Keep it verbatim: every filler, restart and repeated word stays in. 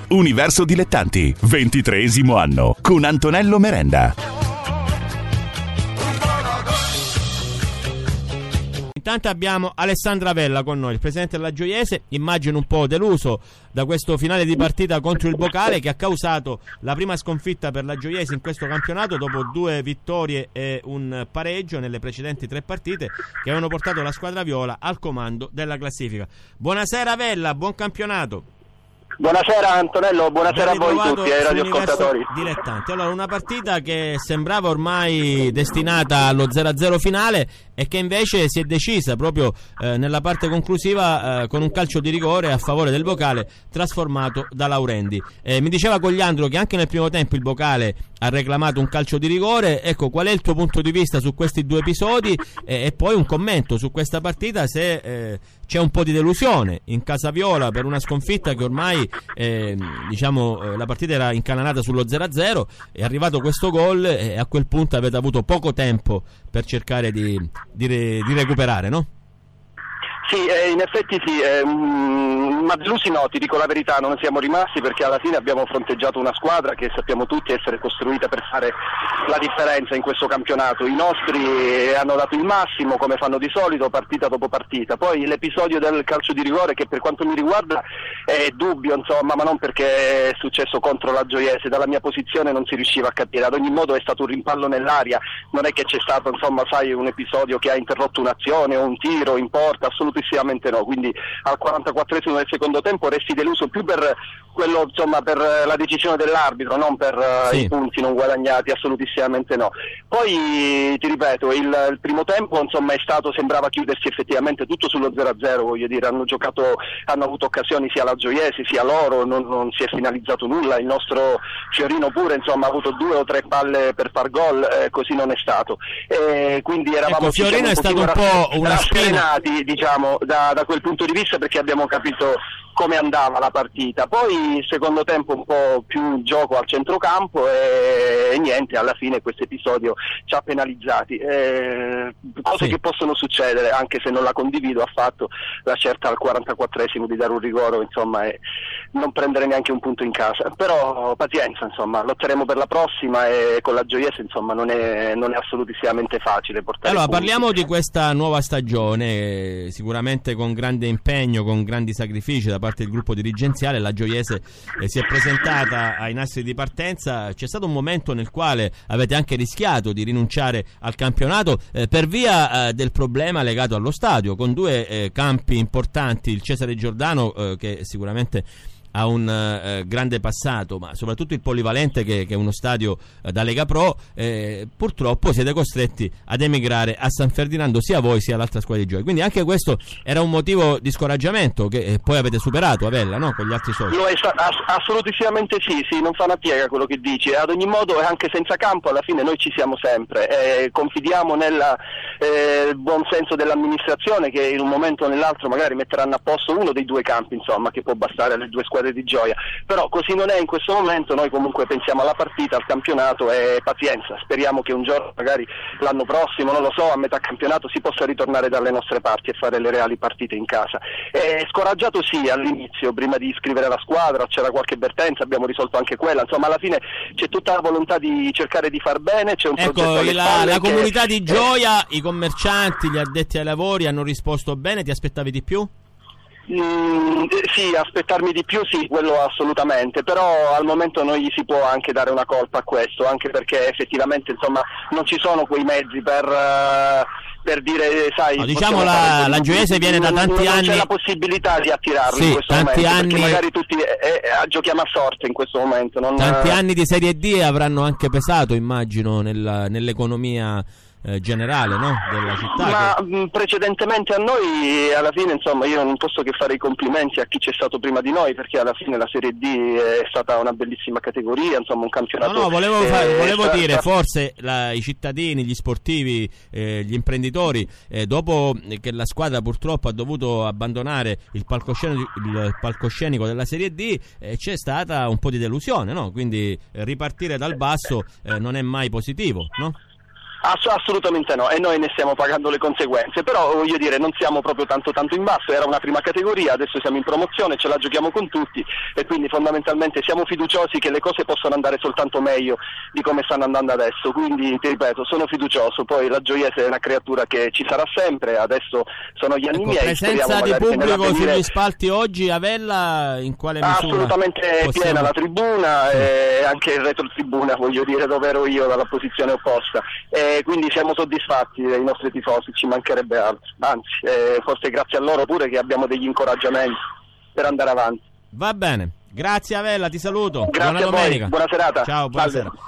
Universo Dilettanti, ventitreesimo anno, con Antonello Merenda. Intanto abbiamo Alessandra Vella con noi, il presidente della Gioiese, immagino un po' deluso da questo finale di partita contro il Bocale, che ha causato la prima sconfitta per la Gioiese in questo campionato dopo due vittorie e un pareggio nelle precedenti tre partite che avevano portato la squadra viola al comando della classifica. Buonasera Vella, buon campionato. Buonasera Antonello, buonasera a voi tutti e ai radioascoltatori. Dilettanti. Allora, una partita che sembrava ormai destinata allo zero a zero finale e che invece si è decisa proprio eh, nella parte conclusiva eh, con un calcio di rigore a favore del Bocale trasformato da Laurendi. Eh, mi diceva Cogliandro che anche nel primo tempo il Bocale ha reclamato un calcio di rigore. Ecco, qual è il tuo punto di vista su questi due episodi eh, e poi un commento su questa partita, se eh, c'è un po' di delusione in Casa Viola per una sconfitta che ormai eh, diciamo eh, la partita era incanalata sullo zero a zero, è arrivato questo gol e a quel punto avete avuto poco tempo per cercare di, di, re, di recuperare, no? Sì, eh, in effetti sì, eh, mh, ma delusi no, ti dico la verità, non siamo rimasti perché alla fine abbiamo fronteggiato una squadra che sappiamo tutti essere costruita per fare la differenza in questo campionato. I nostri hanno dato il massimo come fanno di solito partita dopo partita, poi l'episodio del calcio di rigore che per quanto mi riguarda è dubbio, insomma, ma non perché è successo contro la Gioiese, dalla mia posizione non si riusciva a capire, ad ogni modo è stato un rimpallo nell'aria, non è che c'è stato, insomma, sai, un episodio che ha interrotto un'azione o un tiro in porta, assolutamente no, quindi al quarantaquattresimo del secondo tempo resti deluso più per quello, insomma, per la decisione dell'arbitro, non per sì. i punti non guadagnati, assolutissimamente no. Poi ti ripeto, il, il primo tempo, insomma, è stato, sembrava chiudersi effettivamente tutto sullo zero a zero, voglio dire, hanno giocato, hanno avuto occasioni sia la Gioiese sia loro, non, non si è finalizzato nulla, il nostro Fiorino pure, insomma, ha avuto due o tre palle per far gol, eh, così non è stato. E quindi eravamo, ecco, Fiorino diciamo, è stato un po' una spina, diciamo, Da, da quel punto di vista, perché abbiamo capito come andava la partita. Poi il secondo tempo un po' più gioco al centrocampo e, e niente, alla fine questo episodio ci ha penalizzati, eh, cose sì. che possono succedere, anche se non la condivido affatto la scelta al quarantaquattresimo di dare un rigore, insomma, e non prendere neanche un punto in casa, però pazienza, insomma, lotteremo per la prossima e con la Gioiese, insomma, non è, non è assolutissimamente facile portare allora punti. Parliamo di questa nuova stagione, sicuramente con grande impegno, con grandi sacrifici da parte del gruppo dirigenziale. La Gioiese eh, si è presentata ai nastri di partenza, c'è stato un momento nel quale avete anche rischiato di rinunciare al campionato eh, per via eh, del problema legato allo stadio, con due eh, campi importanti, il Cesare Giordano eh, che sicuramente ha un eh, grande passato, ma soprattutto il Polivalente che, che è uno stadio eh, da Lega Pro. Eh, purtroppo siete costretti ad emigrare a San Ferdinando, sia voi sia l'altra squadra di Gioia, quindi anche questo era un motivo di scoraggiamento che eh, poi avete superato a Vella, no? Con gli altri soci. Lo è, ass- assolutissimamente sì, sì, non fa una piega quello che dici, ad ogni modo anche senza campo alla fine noi ci siamo sempre, eh, confidiamo nel eh, buon senso dell'amministrazione che in un momento o nell'altro magari metteranno a posto uno dei due campi, insomma, che può bastare alle due squadre di Gioia, però così non è in questo momento. Noi comunque pensiamo alla partita, al campionato e pazienza, speriamo che un giorno, magari l'anno prossimo, non lo so, a metà campionato si possa ritornare dalle nostre parti e fare le reali partite in casa. E scoraggiato sì all'inizio, prima di iscrivere la squadra c'era qualche vertenza, abbiamo risolto anche quella, insomma alla fine c'è tutta la volontà di cercare di far bene, c'è un ecco, progetto alle la, spalle la che, comunità di Gioia, eh, i commercianti, gli addetti ai lavori hanno risposto bene, ti aspettavi di più? Mm, sì, aspettarmi di più sì, quello assolutamente, però al momento non gli si può anche dare una colpa a questo, anche perché effettivamente, insomma, non ci sono quei mezzi per uh, per dire, sai, no, diciamo la, la Gioiese viene da tanti non, non anni, c'è la possibilità di attirarli, sì, in questo tanti momento, anni, perché magari tutti eh, eh, giochiamo a sorte in questo momento, non, tanti anni di Serie D avranno anche pesato, immagino, nella, nell'economia Eh, generale, no? Della città. Ma che... mh, precedentemente a noi, alla fine, insomma, io non posso che fare i complimenti a chi c'è stato prima di noi, perché alla fine la Serie D è stata una bellissima categoria, insomma, un campionato. No, no, volevo, fa- eh, volevo sta- dire, sta- forse la, i cittadini, gli sportivi, eh, gli imprenditori, eh, dopo che la squadra purtroppo ha dovuto abbandonare il palcoscenico, il palcoscenico della Serie D, eh, c'è stata un po' di delusione, no? Quindi eh, ripartire dal basso eh, non è mai positivo, no? Ass- assolutamente no, e noi ne stiamo pagando le conseguenze, però voglio dire non siamo proprio tanto tanto in basso, era una prima categoria, adesso siamo in promozione, ce la giochiamo con tutti e quindi fondamentalmente siamo fiduciosi che le cose possano andare soltanto meglio di come stanno andando adesso, quindi ti ripeto, sono fiducioso, poi la Gioiese è una creatura che ci sarà sempre, adesso sono gli anni ecco, miei. Presenza di pubblico sugli spalti oggi a Vella in quale misura? Assolutamente possiamo... piena la tribuna, sì. E anche il retrotribuna, voglio dire, dove ero io dalla posizione opposta. E quindi siamo soddisfatti dei nostri tifosi, ci mancherebbe altro, anzi eh, forse grazie a loro pure che abbiamo degli incoraggiamenti per andare avanti. Va bene, grazie Avella, ti saluto. Grazie buona a voi, domenica. buona serata. Ciao, buona Salve. serata.